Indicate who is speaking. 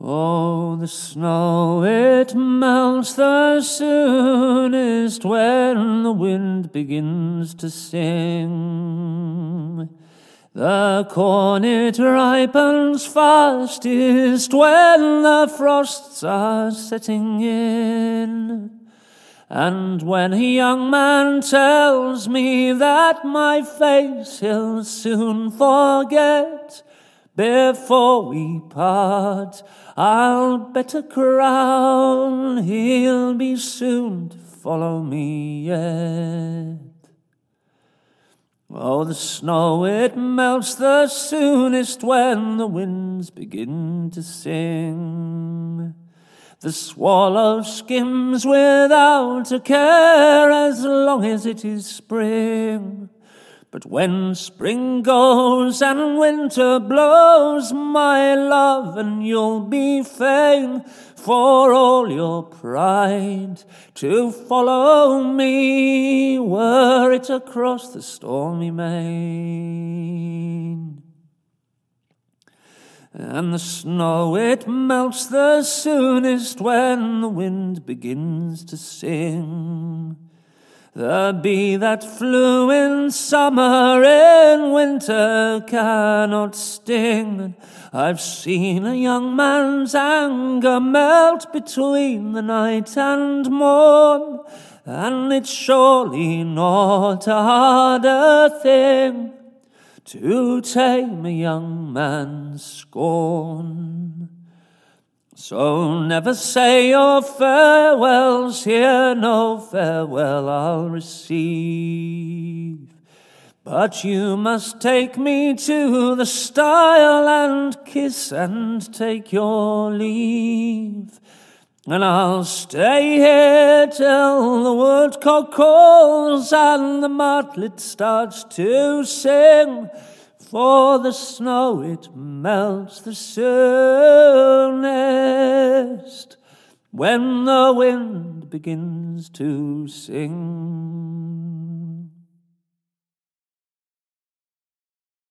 Speaker 1: Oh, the snow, it melts the soonest when the wind begins to sing. The corn, it ripens fastest when the frosts are setting in. And when a young man tells me that my face he'll soon forget, before we part, I'll bet a crown he'll be soon to follow me yet. Oh, the snow, it melts the soonest when the winds begin to sing. The swallow skims without a care as long as it is spring. But when spring goes and winter blows, my love, and you'll be fain for all your pride to follow me, were it across the stormy main. And the snow, it melts the soonest when the wind begins to sing. The bee that flew in summer in winter cannot sting. I've seen a young man's anger melt between the night and morn, and it's surely not a harder thing to tame a young man's scorn. So never say your farewells here, no farewell I'll receive. But you must take me to the stile and kiss and take your leave. And I'll stay here till the woodcock calls and the martlet starts to sing. For the snow, it melts the soonest when the wind begins to sing.